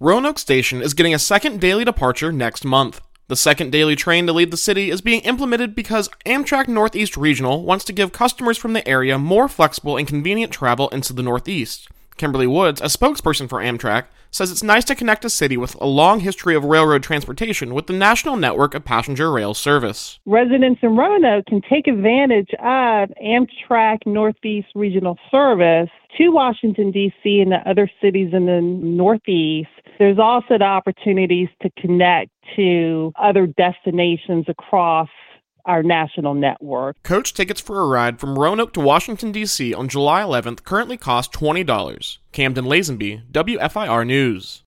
Roanoke Station is getting a second daily departure next month. The second daily train to leave the city is being implemented because Amtrak Northeast Regional wants to give customers from the area more flexible and convenient travel into the Northeast. Kimberly Woods, a spokesperson for Amtrak, says it's nice to connect a city with a long history of railroad transportation with the national network of passenger rail service. Residents in Roanoke can take advantage of Amtrak Northeast Regional Service to Washington, D.C. and the other cities in the Northeast. There's also the opportunities to connect to other destinations across our national network. Coach tickets for a ride from Roanoke to Washington, D.C. on July 11th currently cost $20. Camden Lazenby, WFIR News.